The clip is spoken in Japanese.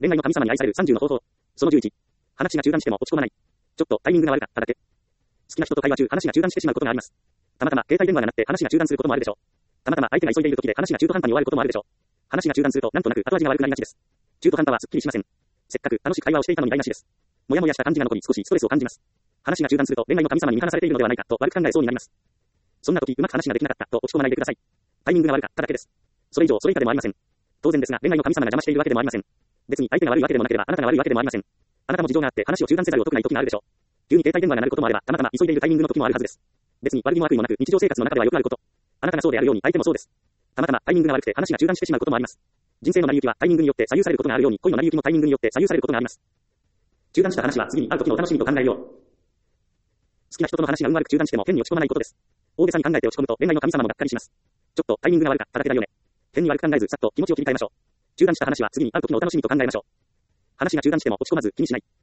恋愛の神様に愛される30の方法。その11。話が中断しても落ち込まない。ちょっとタイミングが悪かっただけ。好きな人と会話中話が中断してしまうことがあります。たまたま携帯電話が鳴って話が中断することもあるでしょう。たまたま相手が急いでいる時で話が中途半端に終わることもあるでしょう。話が中断するとなんとなく後味が悪くなりがちです。中途半端はすっきりしません。せっかく楽しく会話をしていたのに台無しです。もやもやした感じが残り少しストレスを感じます。話が中断すると恋愛の神様に見放されているのではないかと悪く考えそうになります。そんな時うまく話ができなかったと落ち込まないでください。タイミングが悪かっただけです。それ以上それ以下でもありません。当然ですが恋愛の神様が邪魔しているわけでもありません。別に相手が悪いわけでもなければあなたが悪いわけでもありません。あなたも事情があって話を中断せざるを得ない時があるでしょう。急に携帯電話が鳴ることもあればたまたま急いでいるタイミングの時もあるはずです。別に悪気も悪意もなく日常生活の中ではよくあること。あなたがそうであるように相手もそうです。たまたまタイミングが悪くて話が中断してしまうこともあります。人生の成り行きはタイミングによって左右されることがあるように恋の成り行きもタイミングによって左右されることがあります。中断した話は次に会う時のお楽しみと考えよう。好きな人との話がうまく中断しても変に落ち込まないことです。大げさに考えて落ち込むと恋愛の神様もがっかりします。ちょっとタイミングが悪かっただけだよね。変に悪く考えずさっと気持ちを切り替えましょう。中断した話は次に会う時のお楽しみと考えましょう。話が中断しても落ち込まず気にしない。